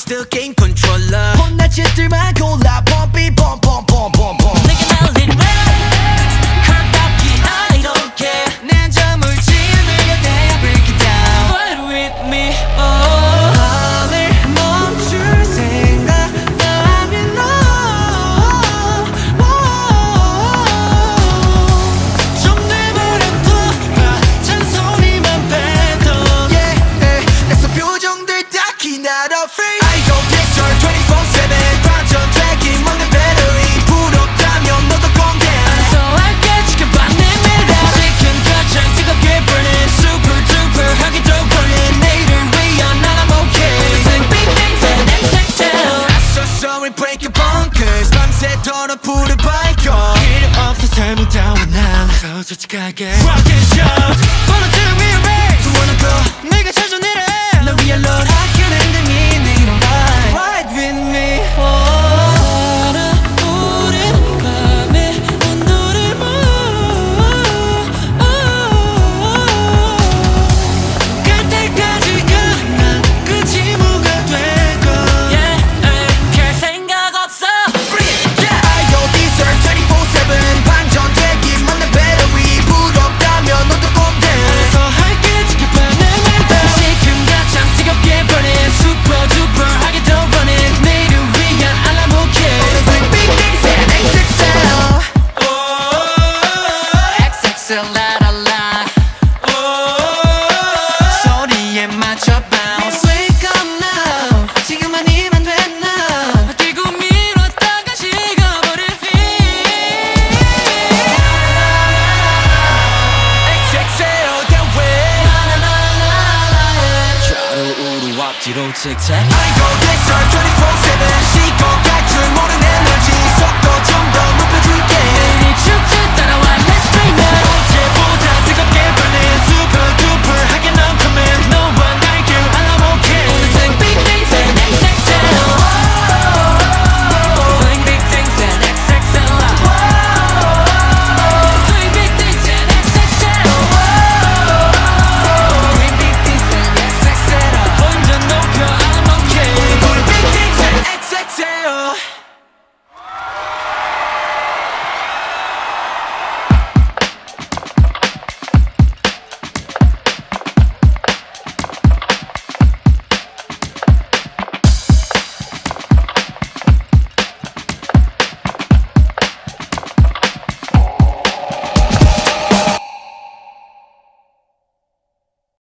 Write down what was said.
still game controller. 혼날 짓들만 골라 펌피 펌펌펌펌펌 내게 날린 red 컬받기 I don't care. 난 저 물질을 내가 break it down. Fight with me. 밤을 멈출 생각 나면 너 좀 내버려둬 봐 잔소리만 빼도 yeah 내서 표정들 딱히 not afraid. I go this hard 24/7 반전 트랙이 먹는 배터리 부럽다면 너도 공개 소할게 지켜봐 내 미래. 지금 가장 뜨겁게 burning super duper 하기도 burning. 내일을 위한 난 I'm okay. Everything big things and XXL. I saw sorry break your bunkers 밤새도록 불을 밝혀 필요 없어 tell me down now 더 솔직하게 rock and shout 번호를 위해 race wanna go 내가 찾은 일에 너 위해 load 학교는 등이 내게 넌 ride with me 살아오른 밤의 온도를 갈 때까지가 난 끝이 뭐가 되고 별 생각 없어. I go this hard 24/7 반전 되기 맞는 배터리 부럽다면 너도 꼰대 더 할게 지켜봐 내 맘대로 지금 가장 뜨겁게 burning super duper 하기도 running. 내일을 위한 알람 okay. Everything big things and XXL XXL 라라라 소리에 맞춰 bounce Wake up now 지금 아니면 돼 now 뛰고 밀었다가 식어버릴 feel. XXL that way 좌로 우로 앞뒤로 틱택. I go this hard 24/7 시간 갈 줄 모르는